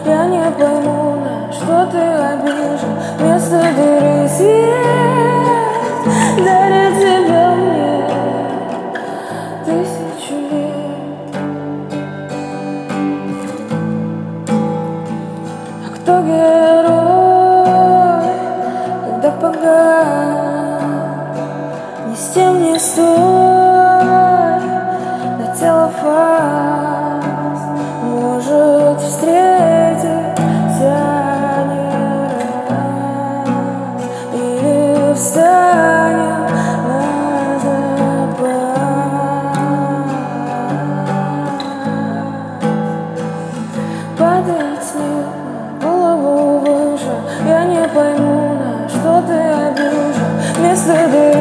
Я не пойму, на что ты обижен. Вместо дыры свет дарит тебя мне 1000 лет. А кто герой, когда погас? Не с тем не стой, на тело фас. Может встретиться не раз, или встанем на запас. Падает снег на голову выше. Я не пойму, на что ты обижен. Вместо